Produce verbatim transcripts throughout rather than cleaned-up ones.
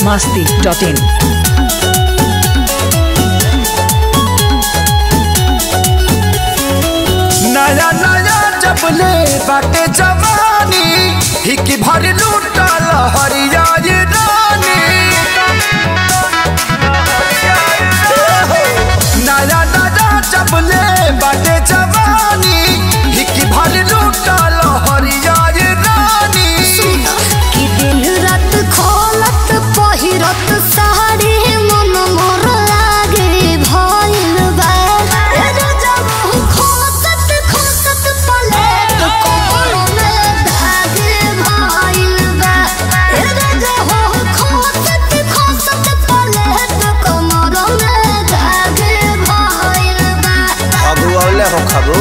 masti dot in. नया नया जबले बाटे जवानी हिकी भर लूटल हरिया ये रानी। नया नया जबले बाटे जवानी हिकी भर लूटल हरिया ये रानी। कि दिन रात खोलत पहिरत साड़ी मन मोर लागे भइल बा। एरो जब खोसत खोसत पलेट कोमर में धागे भइल बा। एरो जब खोसत खोसत पलेट कोमर में धागे भइल बा। खबू औले हो खबू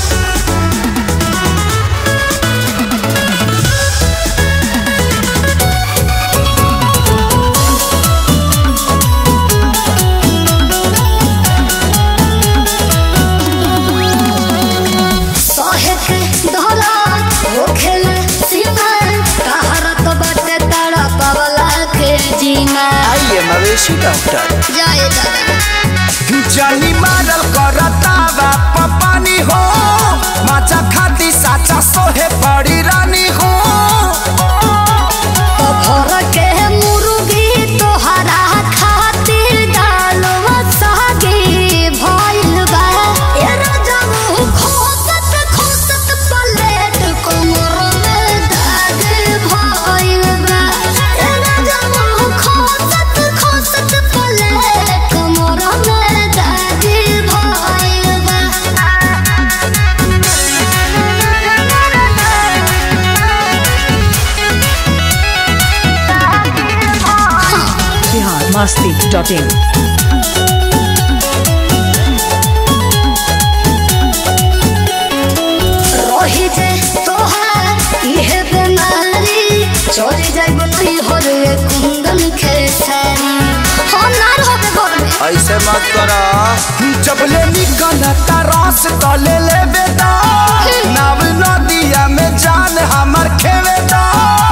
मवेशी डॉक्टर जय दादा जानी मारल करता बाप पानी हो माचा खाती साचा सोहे बड़ी रानी हो। भर के मुर्गी तोहरा खातिर डालवा सागे भइल बा। एरो जब खोसत खोसत पलेट कोमर में धागे भइल बा। एरो जब खोसत खोसत पलेट कोमर में धागे भइल बा। Bihar masti dot in. रही जे तोहार इहे बेमारी चोरी जाइब नहीं हो रे कुंदन खेसारी। हो नार होबे घर में ऐसे मत करा जबले निकलता रस तले ले बेटा नाव नदिया में जान हमर खेवेदा।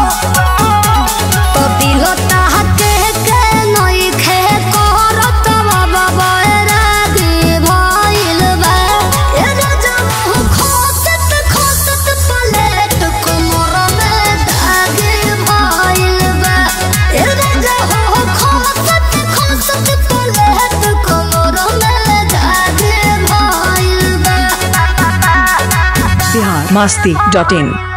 तो दिल ताहके के नई खे करत बाबा बैरागी भइल बा। एरो जब खोसत खोसत पलेट कोमर में धागे भइल बा। एरो जब खोसत खोसत पलेट कोमर में धागे भइल बा। Bihar masti dot in.